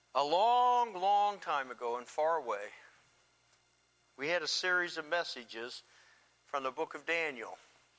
A long, long time ago and far away, we had a series of messages from the book of Daniel.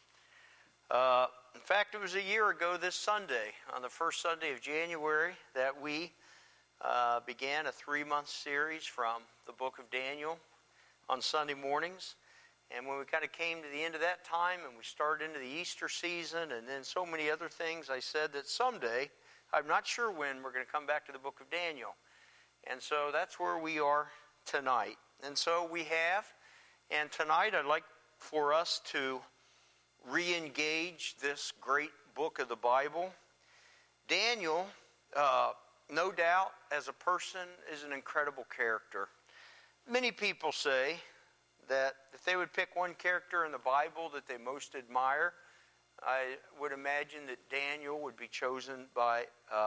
In fact, it was a year ago this Sunday, on the first Sunday of January, that we began a 3-month series from the book of Daniel on Sunday mornings. And when we kind of came to the end of that time and we started into the Easter season and then so many other things, I said that someday, I'm not sure when, we're going to come back to the book of Daniel. And so that's where we are tonight. And so we have, and tonight I'd like for us to re-engage this great book of the Bible. Daniel, no doubt, as a person, is an incredible character. Many people say that if they would pick one character in the Bible that they most admire, I would imagine that Daniel would be chosen by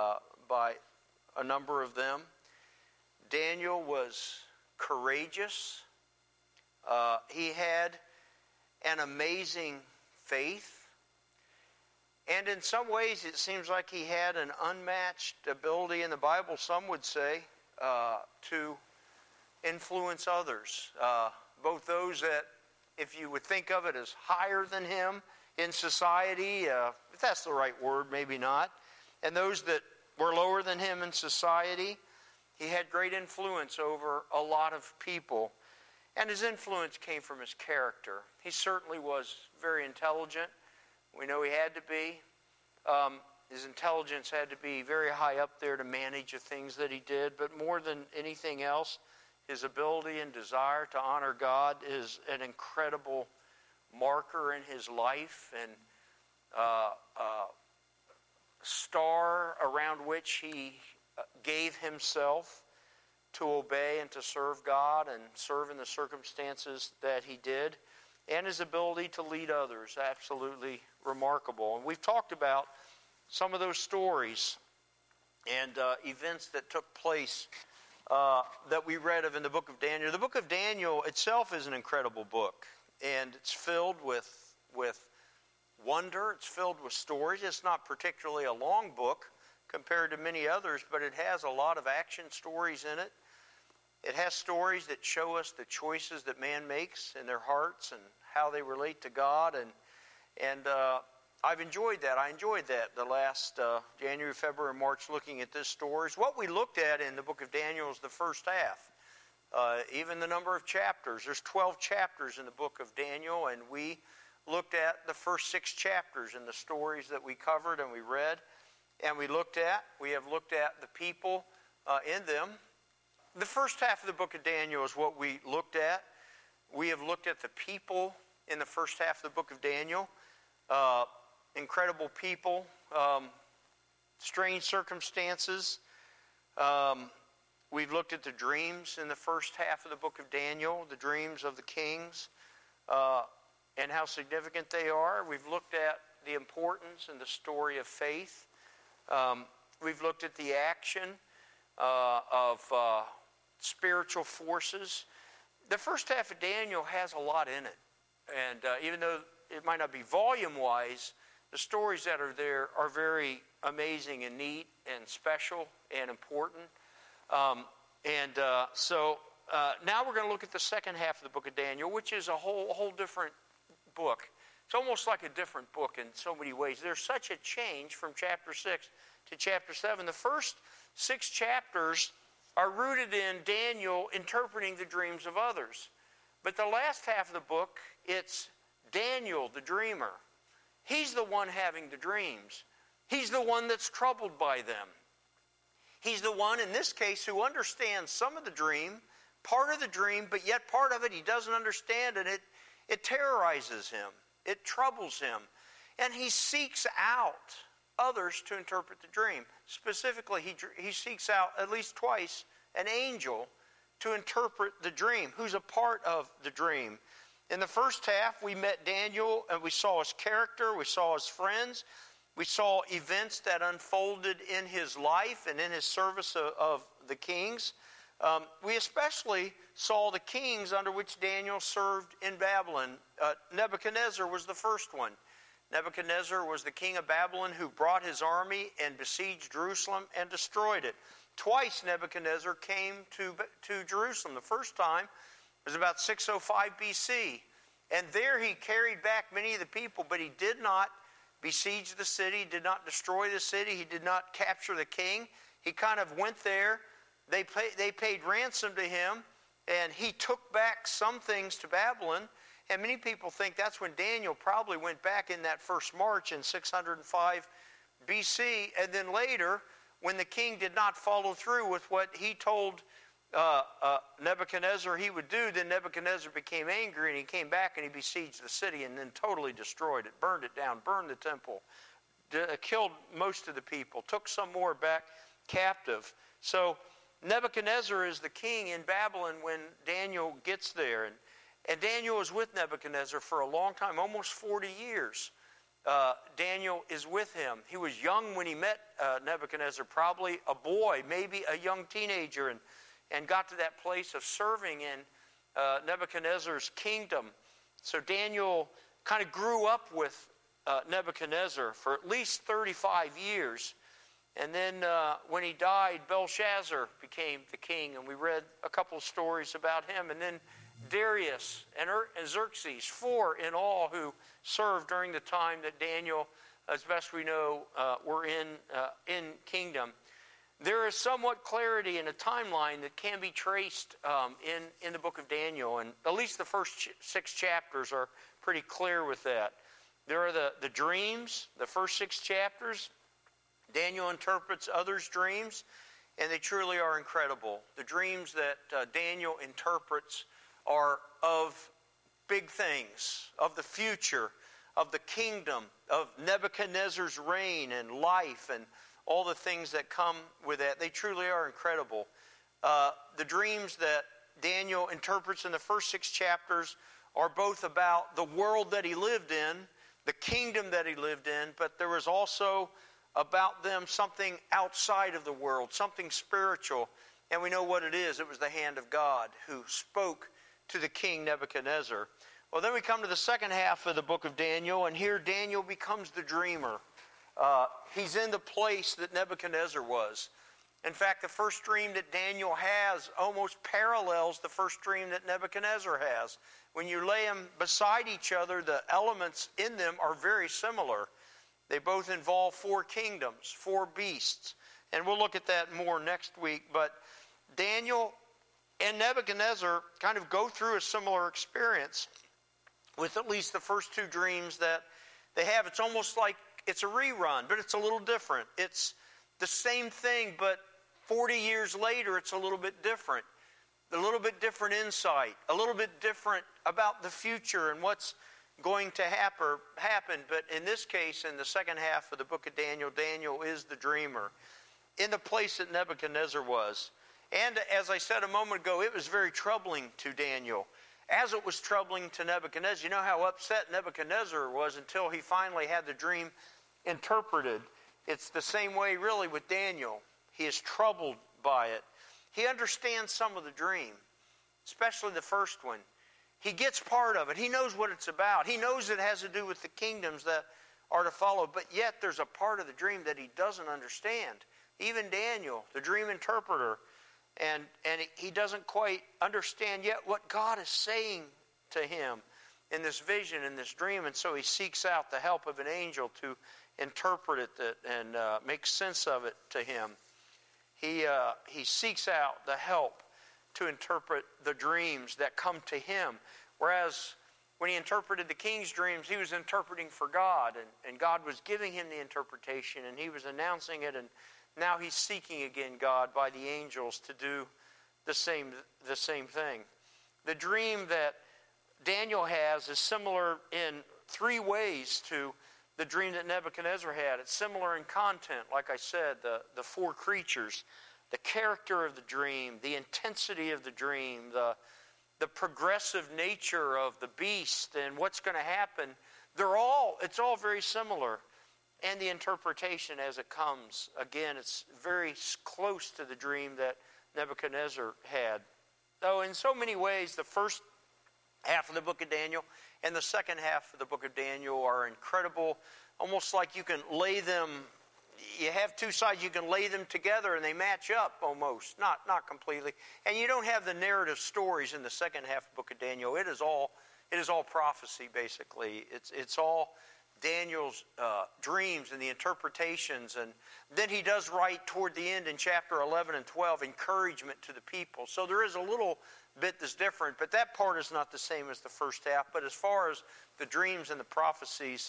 a number of them. Daniel was courageous. He had an amazing faith. And in some ways, it seems like he had an unmatched ability in the Bible, some would say, to influence others. Both those that, if you would think of it as higher than him in society, if that's the right word, maybe not, and those that were lower than him in society, he had great influence over a lot of people. And his influence came from his character. He certainly was very intelligent. We know he had to be. His intelligence had to be very high up there to manage the things that he did. But more than anything else, his ability and desire to honor God is an incredible marker in his life and star around which he gave himself to obey and to serve God and serve in the circumstances that he did. And his ability to lead others, absolutely remarkable. And we've talked about some of those stories and events that took place that we read of in the book of Daniel. The book of Daniel itself is an incredible book, and it's filled with wonder. It's filled with stories. It's not particularly a long book compared to many others, but it has a lot of action stories in it. It has stories that show us the choices that man makes in their hearts and how they relate to God, and I've enjoyed that. I enjoyed that the last January, February, March, looking at this stories. What we looked at in the book of Daniel is the first half. Even the number of chapters. There's 12 chapters in the book of Daniel, and we looked at the first 6 chapters in the stories that we covered and we read. And we have looked at the people in them. The first half of the book of Daniel is what we looked at. We have looked at the people in the first half of the book of Daniel. Incredible people, strange circumstances. We've looked at the dreams in the first half of the book of Daniel, the dreams of the kings, and how significant they are. We've looked at the importance and the story of faith. We've looked at the action of spiritual forces. The first half of Daniel has a lot in it. And even though it might not be volume-wise, the stories that are there are very amazing and neat and special and important. So now we're going to look at the second half of the book of Daniel, which is a whole different book. It's almost like a different book in so many ways. There's such a change from chapter 6 to chapter 7. The first 6 chapters are rooted in Daniel interpreting the dreams of others. But the last half of the book, it's Daniel, the dreamer. He's the one having the dreams. He's the one that's troubled by them. He's the one, in this case, who understands some of the dream, part of the dream, but yet part of it he doesn't understand, and it terrorizes him. It troubles him. And he seeks out others to interpret the dream. Specifically, he seeks out at least twice an angel to interpret the dream, who's a part of the dream. In the first half, we met Daniel, and we saw his character, we saw his friends, we saw events that unfolded in his life and in his service of the kings. We especially saw the kings under which Daniel served in Babylon. Nebuchadnezzar was the first one. Nebuchadnezzar was the king of Babylon who brought his army and besieged Jerusalem and destroyed it. Twice Nebuchadnezzar came to Jerusalem. The first time was about 605 BC. And there he carried back many of the people, but he did not besiege the city, did not destroy the city, he did not capture the king. He kind of went there. They paid ransom to him, and he took back some things to Babylon. And many people think that's when Daniel probably went back in that first march in 605 BC. And then later, when the king did not follow through with what he told Nebuchadnezzar he would do, then Nebuchadnezzar became angry, and he came back and he besieged the city and then totally destroyed it, burned it down, burned the temple, killed most of the people, took some more back captive. So Nebuchadnezzar is the king in Babylon when Daniel gets there. And Daniel was with Nebuchadnezzar for a long time, almost 40 years. Daniel is with him. He was young when he met Nebuchadnezzar, probably a boy, maybe a young teenager, and got to that place of serving in Nebuchadnezzar's kingdom. So Daniel kind of grew up with Nebuchadnezzar for at least 35 years. And then when he died, Belshazzar became the king, and we read a couple of stories about him. And then Darius and Xerxes, 4 in all who served during the time that Daniel, as best we know, were in kingdom. There is somewhat clarity in a timeline that can be traced in the book of Daniel, and at least the first 6 chapters are pretty clear with that. There are the dreams, the first 6 chapters. Daniel interprets others' dreams, and they truly are incredible. The dreams that Daniel interprets are of big things, of the future, of the kingdom, of Nebuchadnezzar's reign and life and all the things that come with that. They truly are incredible. The dreams that Daniel interprets in the first 6 chapters are both about the world that he lived in, the kingdom that he lived in, but there was also about them something outside of the world, something spiritual. And we know what it is. It was the hand of God who spoke to the king Nebuchadnezzar. Well, then we come to the second half of the book of Daniel, and here Daniel becomes the dreamer. He's in the place that Nebuchadnezzar was. In fact, the first dream that Daniel has almost parallels the first dream that Nebuchadnezzar has. When you lay them beside each other, the elements in them are very similar. They both involve 4 kingdoms, 4 beasts. And we'll look at that more next week. But Daniel and Nebuchadnezzar kind of go through a similar experience with at least the first 2 dreams that they have. It's almost like it's a rerun, but it's a little different. It's the same thing, but 40 years later, it's a little bit different. A little bit different insight, a little bit different about the future and what's going to happen. But in this case, in the second half of the book of Daniel, Daniel is the dreamer in the place that Nebuchadnezzar was. And as I said a moment ago, it was very troubling to Daniel, as it was troubling to Nebuchadnezzar. You know how upset Nebuchadnezzar was until he finally had the dream interpreted. It's the same way really with Daniel. He is troubled by it. He understands some of the dream, especially the first one. He gets part of it. He knows what it's about. He knows it has to do with the kingdoms that are to follow, but yet there's a part of the dream that he doesn't understand. Even Daniel, the dream interpreter, and he doesn't quite understand yet what God is saying to him in this vision, in this dream, and so he seeks out the help of an angel to interpret it and make sense of it to him. He seeks out the help to interpret the dreams that come to him. Whereas when he interpreted the king's dreams, he was interpreting for God, and God was giving him the interpretation, and he was announcing it, and now he's seeking again God by the angels to do the same thing. The dream that Daniel has is similar in 3 ways to the dream that Nebuchadnezzar had. It's similar in content, like I said, the 4 creatures, the character of the dream, the intensity of the dream, the progressive nature of the beast and what's going to happen. It's all very similar. And the interpretation as it comes, again, it's very close to the dream that Nebuchadnezzar had. So in so many ways, the first half of the book of Daniel and the second half of the book of Daniel are incredible, almost like you can lay them you have two sides, you can lay them together and they match up almost, not completely. And you don't have the narrative stories in the second half of the book of Daniel. It is all prophecy, basically. It's all Daniel's dreams and the interpretations. And then he does write toward the end in chapter 11 and 12 encouragement to the people. So there is a little bit that's different, but that part is not the same as the first half. But as far as the dreams and the prophecies,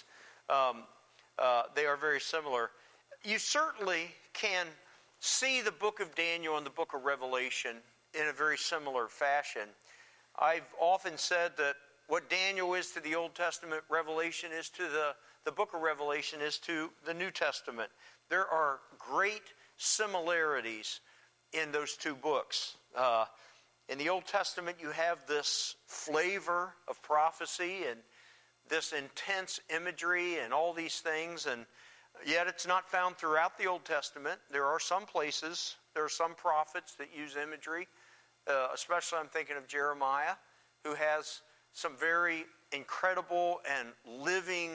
they are very similar. You certainly can see the book of Daniel and the book of Revelation in a very similar fashion. I've often said that what Daniel is to the Old Testament, Revelation is to the book of Revelation is to the New Testament. There are great similarities in those two books. In the Old Testament, you have this flavor of prophecy and this intense imagery and all these things, and yet it's not found throughout the Old Testament. There are some places, there are some prophets that use imagery, especially I'm thinking of Jeremiah, who has some very incredible and living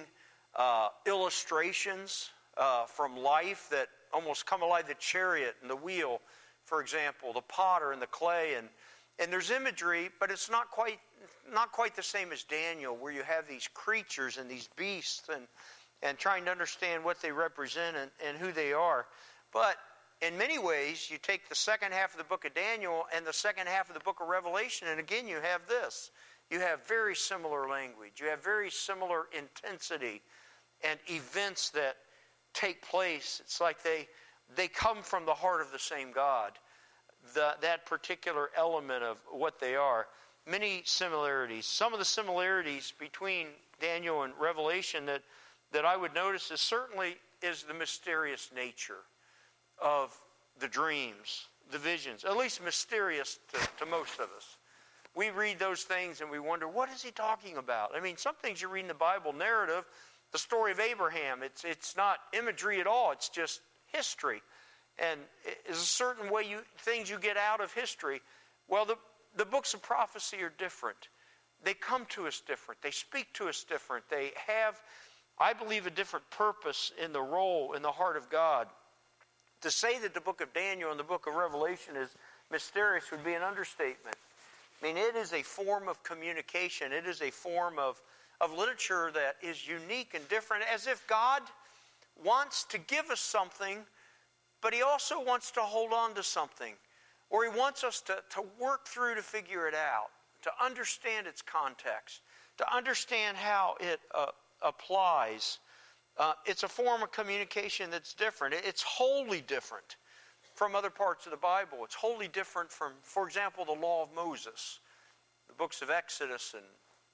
illustrations from life that almost come alive. The chariot and the wheel, for example, the potter and the clay, and there's imagery, but it's not quite the same as Daniel, where you have these creatures and these beasts and trying to understand what they represent and who they are. But in many ways, you take the second half of the book of Daniel and the second half of the book of Revelation, and again you have this. You have very similar language. You have very similar intensity and events that take place. It's like they come from the heart of the same God. That particular element of what they are. Many similarities. Some of the similarities between Daniel and Revelation that I would notice is the mysterious nature of the dreams, the visions. At least mysterious to most of us. We read those things and we wonder, what is he talking about? I mean, some things you read in the Bible, narrative, the story of Abraham, it's not imagery at all, it's just history. And it's a certain way things you get out of history. Well, the books of prophecy are different. They come to us different. They speak to us different. They have, I believe, a different purpose in the role in the heart of God. To say that the book of Daniel and the book of Revelation is mysterious would be an understatement. I mean, it is a form of communication. It is a form of literature that is unique and different, as if God wants to give us something, but he also wants to hold on to something. Or he wants us to work through to figure it out, to understand its context, to understand how it applies. It's a form of communication that's different. It's wholly different from other parts of the Bible. It's wholly different from, for example, the law of Moses, the books of Exodus and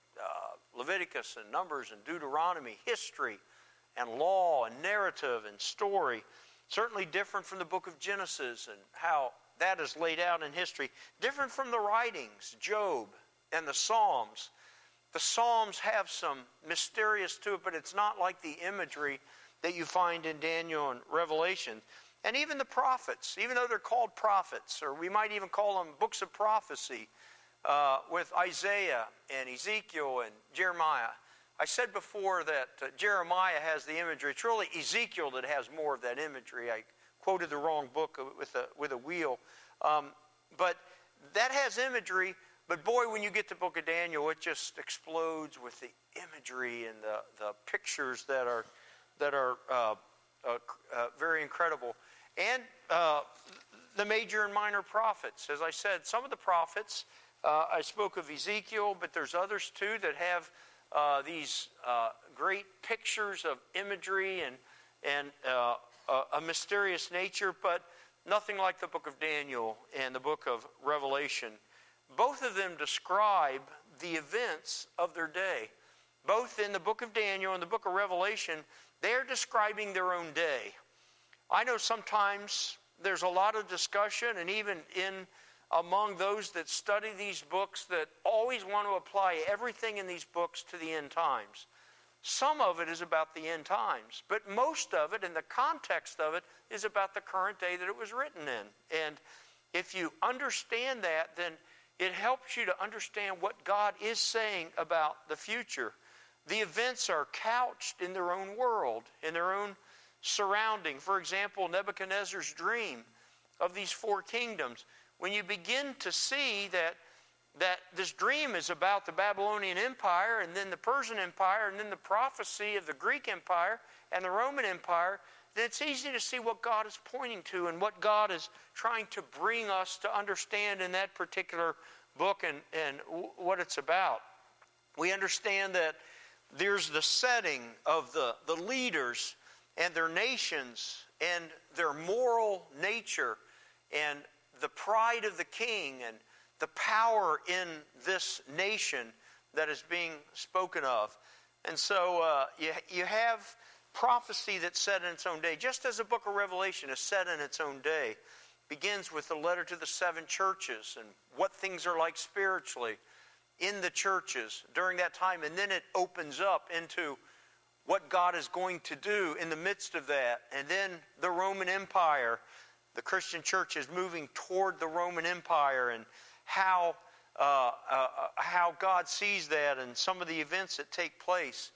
Leviticus and Numbers and Deuteronomy, history and law and narrative and story. Certainly different from the book of Genesis and how that is laid out in history. Different from the writings, Job and the Psalms. The Psalms have some mysterious to it, but it's not like the imagery that you find in Daniel and Revelation. And even the prophets, even though they're called prophets, or we might even call them books of prophecy, with Isaiah and Ezekiel and Jeremiah. I said before that Jeremiah has the imagery. It's really Ezekiel that has more of that imagery. I quoted the wrong book with a wheel. But that has imagery. But boy, when you get to the book of Daniel, it just explodes with the imagery and the pictures that are very incredible. And the major and minor prophets. As I said, some of the prophets, I spoke of Ezekiel, but there's others too that have these great pictures of imagery and a mysterious nature, but nothing like the book of Daniel and the book of Revelation. Both of them describe the events of their day. Both in the book of Daniel and the book of Revelation, they're describing their own day. I know sometimes there's a lot of discussion, and even among those that study these books, that always want to apply everything in these books to the end times. Some of it is about the end times, but most of it, and the context of it, is about the current day that it was written in. And if you understand that, then it helps you to understand what God is saying about the future. The events are couched in their own world, in their own surrounding. For example, Nebuchadnezzar's dream of these four kingdoms. When you begin to see that this dream is about the Babylonian Empire and then the Persian Empire and then the prophecy of the Greek Empire and the Roman Empire, then it's easy to see what God is pointing to and what God is trying to bring us to understand in that particular book and what it's about. We understand that there's the setting of the leaders and their nations and their moral nature and the pride of the king and the power in this nation that is being spoken of. And so you have prophecy that's set in its own day, just as the book of Revelation is set in its own day. Begins with the letter to the seven churches and what things are like spiritually in the churches during that time. And then it opens up into what God is going to do in the midst of that. And then the Roman Empire. The Christian church is moving toward the Roman Empire and how God sees that and some of the events that take place.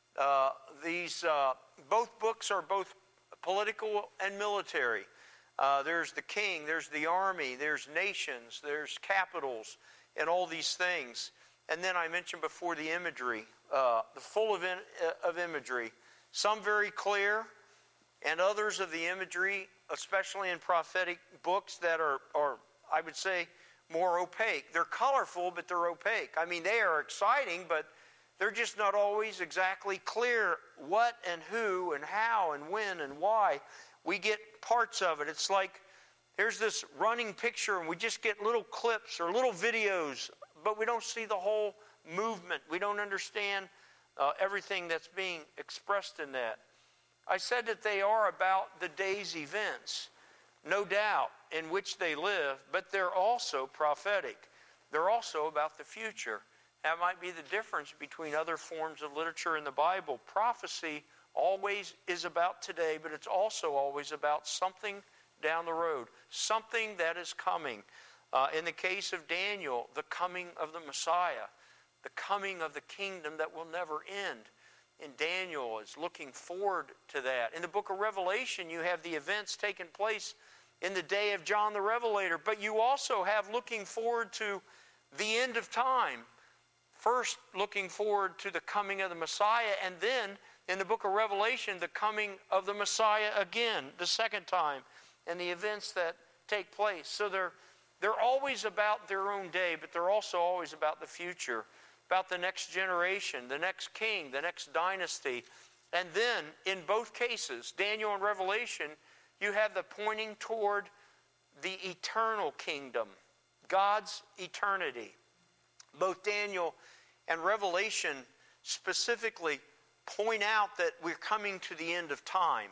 Both books are both political and military. There's the king, there's the army, there's nations, there's capitals, and all these things. And then I mentioned before the imagery, full of imagery. Some very clear, and others of the imagery, especially in prophetic books, that are I would say, more opaque. They're colorful, but they're opaque. I mean, they are exciting, but they're just not always exactly clear what and who and how and when and why. We get parts of it. It's like here's this running picture and we just get little clips or little videos, but we don't see the whole movement. We don't understand everything that's being expressed in that. I said that they are about the day's events, no doubt, in which they live, but they're also prophetic. They're also about the future. That might be the difference between other forms of literature in the Bible. Prophecy always is about today, but it's also always about something down the road, something that is coming. In the case of Daniel, the coming of the Messiah, the coming of the kingdom that will never end. And Daniel is looking forward to that. In the book of Revelation, you have the events taking place in the day of John the Revelator, but you also have looking forward to the end of time. First, looking forward to the coming of the Messiah, and then in the book of Revelation, the coming of the Messiah again, the second time, and the events that take place. So they're always about their own day, but they're also always about the future, about the next generation, the next king, the next dynasty. And then, in both cases, Daniel and Revelation, you have the pointing toward the eternal kingdom, God's eternity. Both Daniel and Revelation specifically point out that we're coming to the end of time.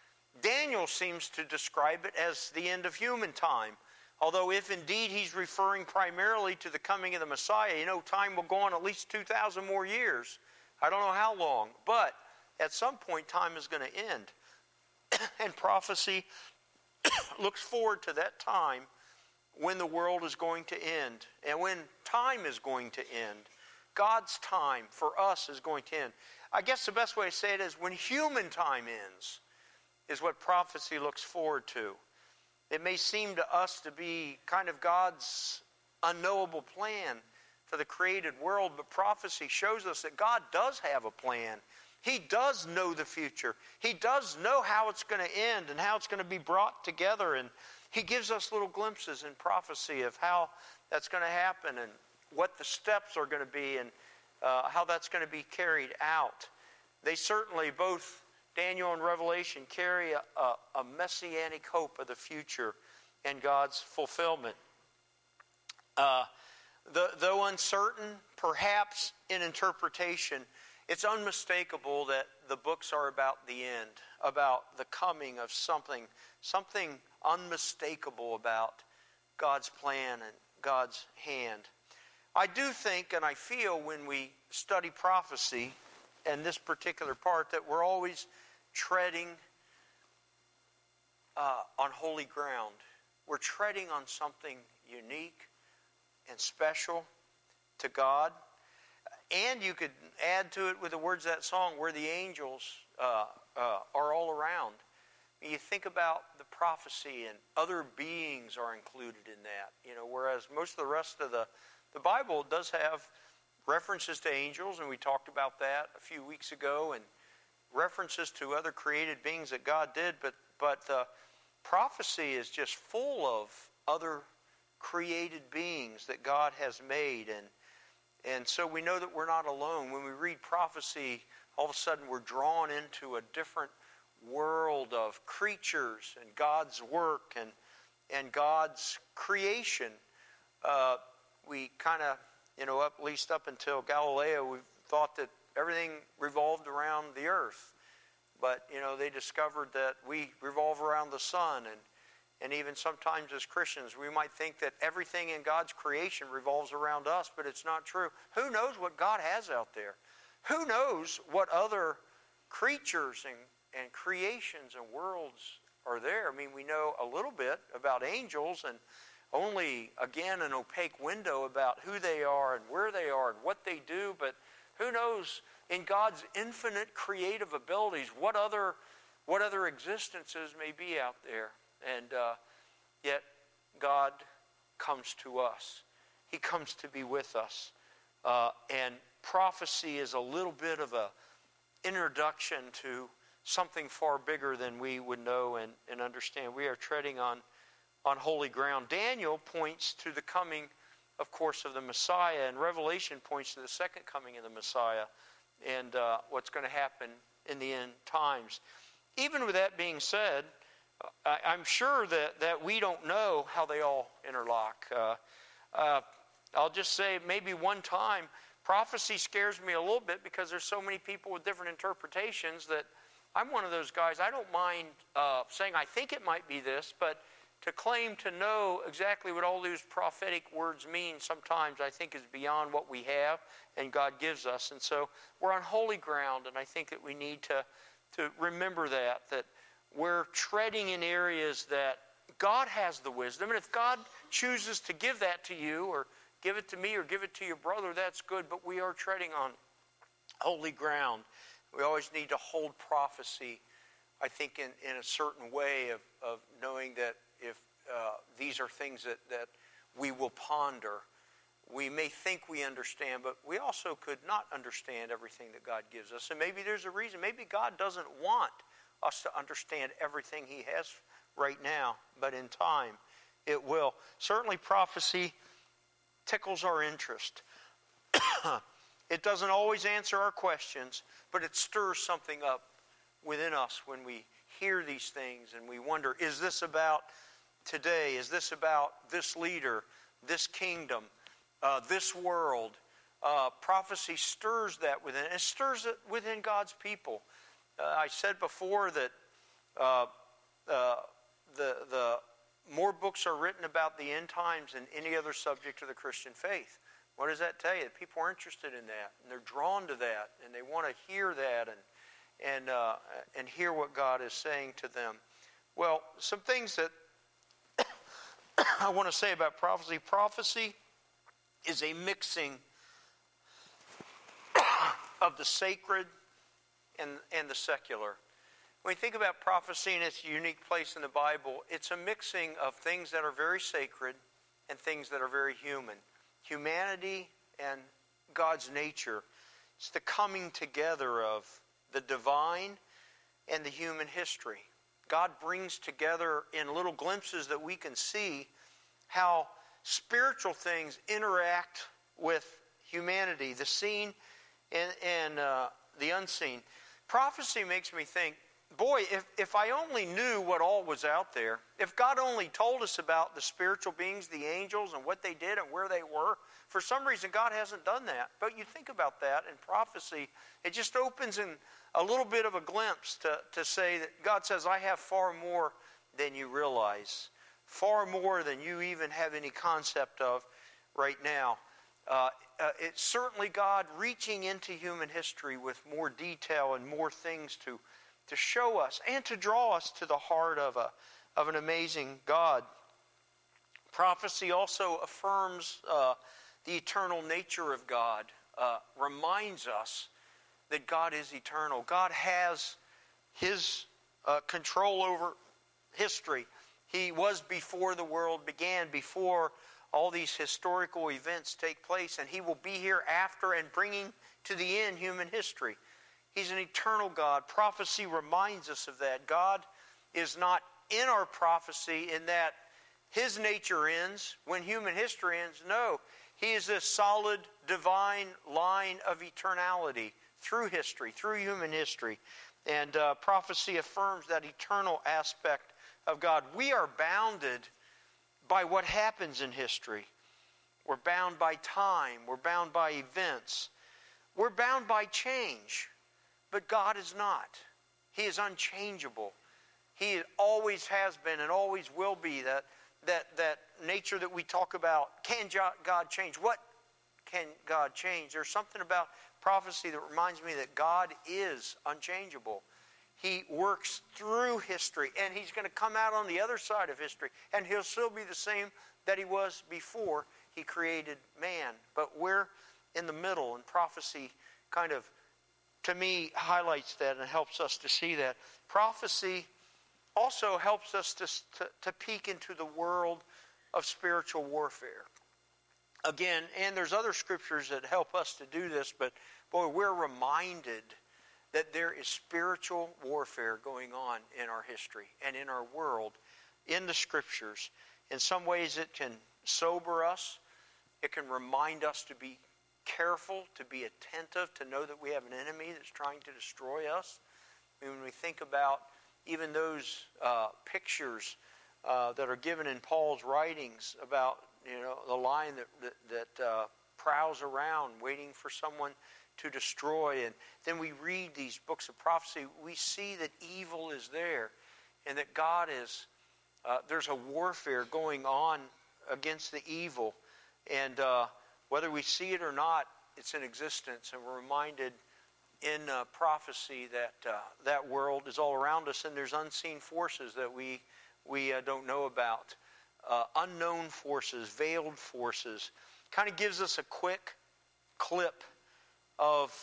Daniel seems to describe it as the end of human time. Although if indeed he's referring primarily to the coming of the Messiah, time will go on at least 2,000 more years. I don't know how long, but at some point time is going to end. And prophecy looks forward to that time when the world is going to end and when time is going to end. God's time for us is going to end. I guess the best way to say it is when human time ends is what prophecy looks forward to. It may seem to us to be kind of God's unknowable plan for the created world, but prophecy shows us that God does have a plan. He does know the future. He does know how it's going to end and how it's going to be brought together. And He gives us little glimpses in prophecy of how that's going to happen and what the steps are going to be and how that's going to be carried out. They certainly, both Daniel and Revelation, carry a messianic hope of the future and God's fulfillment. Though uncertain, perhaps in interpretation, it's unmistakable that the books are about the end, about the coming of something unmistakable about God's plan and God's hand. I do think and I feel when we study prophecy and this particular part that we're always treading on holy ground. We're treading on something unique and special to God. And you could add to it with the words of that song where the angels are all around. You think about the prophecy and other beings are included in that. Whereas most of the rest of the Bible does have references to angels, and we talked about that a few weeks ago, and references to other created beings that God did, but the prophecy is just full of other created beings that God has made, and so we know that we're not alone. When we read prophecy, all of a sudden we're drawn into a different world of creatures and God's work and God's creation. We kind of, at least up until Galileo, we thought that everything revolved around the earth. But, they discovered that we revolve around the sun. And even sometimes as Christians, we might think that everything in God's creation revolves around us, but it's not true. Who knows what God has out there? Who knows what other creatures and creations and worlds are there? I mean, we know a little bit about angels and only, again, an opaque window about who they are and where they are and what they do, but who knows in God's infinite creative abilities what other existences may be out there. And yet God comes to us. He comes to be with us. And prophecy is a little bit of an introduction to something far bigger than we would know and understand. We are treading on holy ground. Daniel points to the coming, of course, of the Messiah, and Revelation points to the second coming of the Messiah and what's going to happen in the end times. Even with that being said, I'm sure that we don't know how they all interlock. I'll just say maybe one time, prophecy scares me a little bit because there's so many people with different interpretations that I'm one of those guys. I don't mind saying I think it might be this, but to claim to know exactly what all those prophetic words mean sometimes I think is beyond what we have and God gives us. And so we're on holy ground, and I think that we need to remember that we're treading in areas that God has the wisdom. And if God chooses to give that to you or give it to me or give it to your brother, that's good. But we are treading on holy ground. We always need to hold prophecy, I think, in a certain way of knowing that if these are things that we will ponder. We may think we understand, but we also could not understand everything that God gives us. And maybe there's a reason. Maybe God doesn't want us to understand everything He has right now, but in time it will. Certainly prophecy tickles our interest. It doesn't always answer our questions, but it stirs something up within us when we hear these things and we wonder, is this about today? Is this about this leader, this kingdom, this world? Prophecy stirs that within. It stirs it within God's people. I said before that the more books are written about the end times than any other subject of the Christian faith. What does that tell you? People are interested in that, and they're drawn to that, and they want to hear that and hear what God is saying to them. Well, some things that I want to say about prophecy. Prophecy is a mixing of the sacred and the secular. When we think about prophecy and its unique place in the Bible, it's a mixing of things that are very sacred and things that are very human. Humanity and God's nature. It's the coming together of the divine and the human history. God brings together in little glimpses that we can see how spiritual things interact with humanity, the seen and the unseen. Prophecy makes me think, boy, if I only knew what all was out there, if God only told us about the spiritual beings, the angels, and what they did and where they were, for some reason God hasn't done that. But you think about that in prophecy, it just opens in a little bit of a glimpse to say that God says, I have far more than you realize, far more than you even have any concept of right now. It's certainly God reaching into human history with more detail and more things to show us and to draw us to the heart of an amazing God. Prophecy also affirms the eternal nature of God, reminds us that God is eternal. God has His control over history. He was before the world began, before all these historical events take place, and He will be here after and bringing to the end human history. He's an eternal God. Prophecy reminds us of that. God is not in our prophecy in that His nature ends when human history ends. No, He is a solid divine line of eternality through history, through human history. And prophecy affirms that eternal aspect of God. We are bounded by what happens in history. We're bound by time. We're bound by events. We're bound by change. But God is not. He is unchangeable. He always has been and always will be. That nature that we talk about. Can God change? What can God change? There's something about prophecy that reminds me that God is unchangeable. He works through history, and He's going to come out on the other side of history, and He'll still be the same that He was before He created man. But we're in the middle, and prophecy kind of, to me, highlights that and helps us to see that. Prophecy also helps us to peek into the world of spiritual warfare. Again, and there's other scriptures that help us to do this, but boy, we're reminded that there is spiritual warfare going on in our history and in our world, in the scriptures. In some ways it can sober us. It can remind us to be careful, to be attentive, to know that we have an enemy that's trying to destroy us. I mean, when we think about even those pictures that are given in Paul's writings about, the lion that prowls around waiting for someone to destroy, and then we read these books of prophecy, we see that evil is there, and that God is, there's a warfare going on against the evil, and whether we see it or not, it's in existence, and we're reminded in prophecy that that world is all around us, and there's unseen forces that we don't know about, unknown forces, veiled forces. Kind of gives us a quick clip of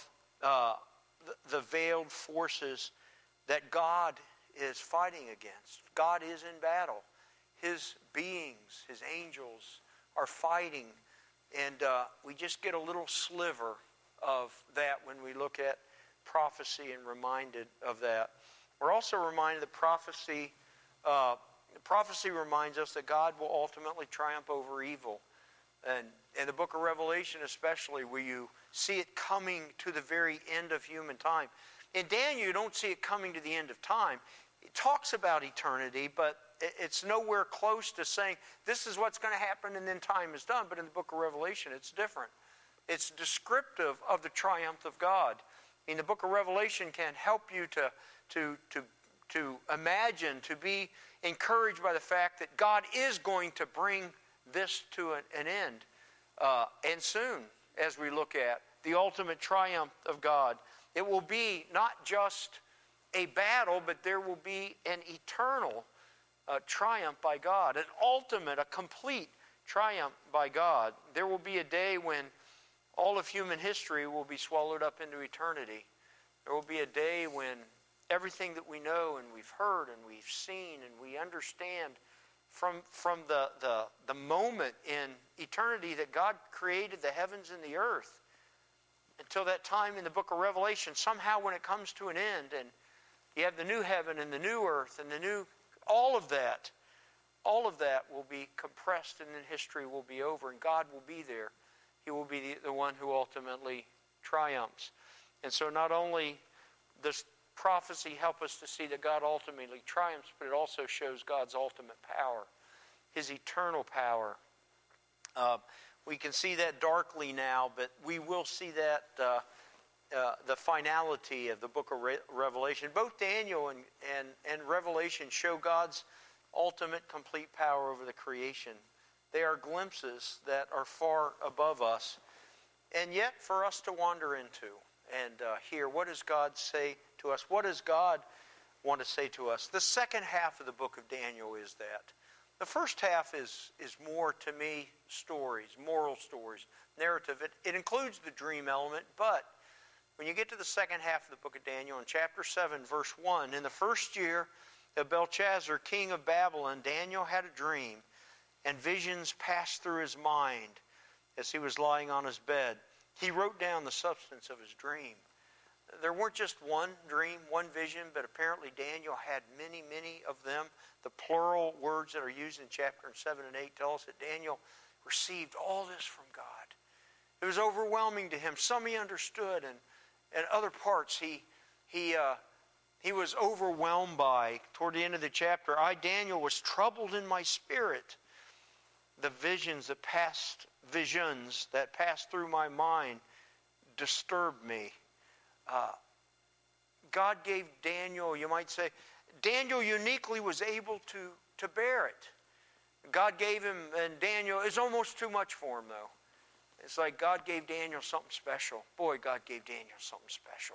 the veiled forces that God is fighting against. God is in battle. His beings, His angels are fighting, and we just get a little sliver of that when we look at prophecy and reminded of that. We're also reminded that prophecy reminds us that God will ultimately triumph over evil. And in the book of Revelation especially, where you see it coming to the very end of human time. In Daniel, you don't see it coming to the end of time. It talks about eternity, but it's nowhere close to saying this is what's going to happen and then time is done. But in the book of Revelation, it's different. It's descriptive of the triumph of God. In the book of Revelation can help you to imagine, to be encouraged by the fact that God is going to bring this to an end. And soon, as we look at the ultimate triumph of God, it will be not just a battle, but there will be an eternal triumph by God, an ultimate, a complete triumph by God. There will be a day when all of human history will be swallowed up into eternity. There will be a day when everything that we know and we've heard and we've seen and we understand from the moment in eternity that God created the heavens and the earth, until that time in the book of Revelation, somehow when it comes to an end and you have the new heaven and the new earth and all of that will be compressed, and then history will be over and God will be there. He will be the one who ultimately triumphs. And so not only does prophecy help us to see that God ultimately triumphs, but it also shows God's ultimate power, His eternal power. We can see that darkly now, but we will see that the finality of the book of Revelation. Both Daniel and Revelation show God's ultimate complete power over the creation. They are glimpses that are far above us, and yet for us to wander into and hear, what does God say to us? What does God want to say to us? The second half of the book of Daniel is that. The first half is more, to me, stories, moral stories, narrative. It includes the dream element, but when you get to the second half of the book of Daniel, in chapter 7, verse 1, in the first year of Belshazzar, king of Babylon, Daniel had a dream, and visions passed through his mind as he was lying on his bed. He wrote down the substance of his dream. There weren't just one dream, one vision, but apparently Daniel had many, many of them. The plural words that are used in chapter 7 and 8 tell us that Daniel received all this from God. It was overwhelming to him. Some he understood, and other parts he was overwhelmed by. Toward the end of the chapter, I, Daniel, was troubled in my spirit. The visions that passed through my mind disturbed me. God gave Daniel, you might say, Daniel uniquely was able to bear it. God gave him, and Daniel, it's almost too much for him though. It's like God gave Daniel something special. Boy, God gave Daniel something special.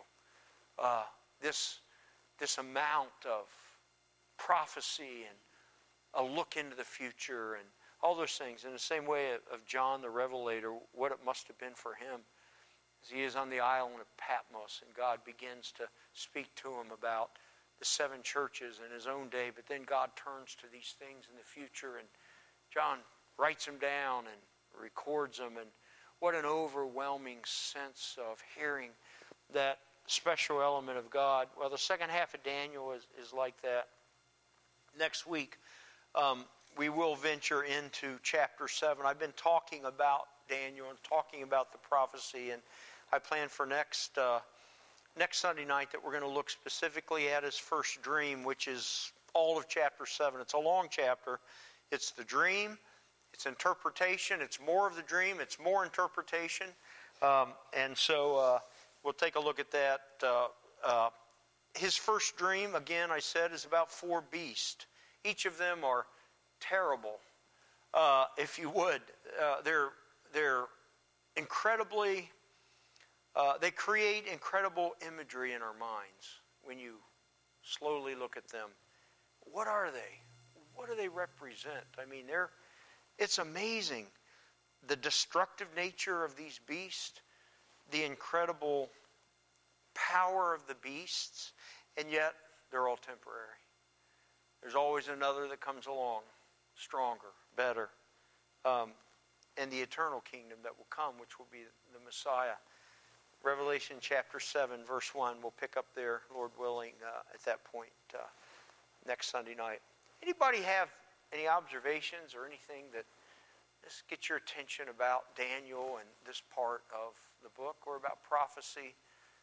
This amount of prophecy and a look into the future and all those things. In the same way of John the Revelator, what it must have been for him as he is on the island of Patmos and God begins to speak to him about the 7 churches in his own day, but then God turns to these things in the future and John writes them down and records them, and what an overwhelming sense of hearing that special element of God. Well, the second half of Daniel is like that. Next week, we will venture into chapter 7. I've been talking about Daniel and talking about the prophecy, and I plan for next Sunday night that we're going to look specifically at his first dream, which is all of chapter 7. It's a long chapter. It's the dream, it's interpretation, it's more of the dream, it's more interpretation. And so we'll take a look at that. His first dream, again, I said, is about 4 beasts. Each of them are terrible, if you would. They're incredibly... they create incredible imagery in our minds when you slowly look at them. What are they? What do they represent? I mean, it's amazing. The destructive nature of these beasts, the incredible power of the beasts, and yet they're all temporary. There's always another that comes along, stronger, better, and the eternal kingdom that will come, which will be the Messiah. Revelation chapter 7, verse 1. We'll pick up there, Lord willing, at that point next Sunday night. Anybody have any observations or anything that just get your attention about Daniel and this part of the book or about prophecy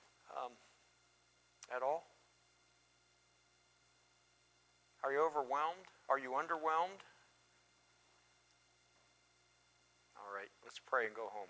at all? Are you overwhelmed? Are you underwhelmed? All right, let's pray and go home.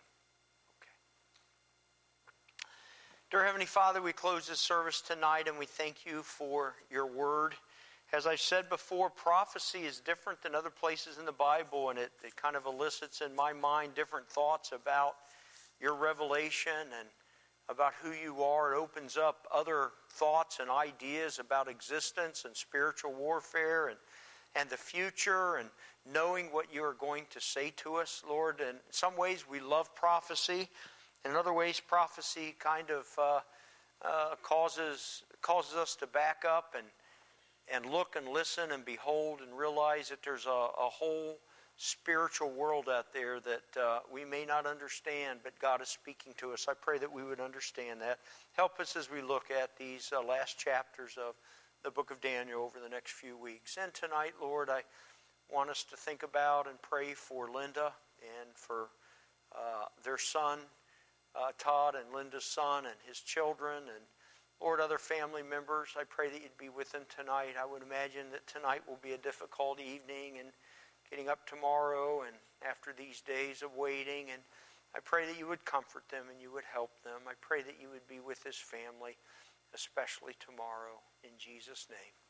Dear Heavenly Father, we close this service tonight and we thank you for your word. As I've said before, prophecy is different than other places in the Bible, and it kind of elicits in my mind different thoughts about your revelation and about who you are. It opens up other thoughts and ideas about existence and spiritual warfare and the future and knowing what you are going to say to us, Lord. And in some ways we love prophecy. In other ways, prophecy kind of causes us to back up and look and listen and behold and realize that there's a whole spiritual world out there that we may not understand, but God is speaking to us. I pray that we would understand that. Help us as we look at these last chapters of the book of Daniel over the next few weeks. And tonight, Lord, I want us to think about and pray for Linda and for their son, Todd and Linda's son and his children, and Lord, other family members. I pray that you'd be with them tonight. I would imagine that tonight will be a difficult evening and getting up tomorrow and after these days of waiting, and I pray that you would comfort them and you would help them. I pray that you would be with this family, especially tomorrow, in Jesus' name.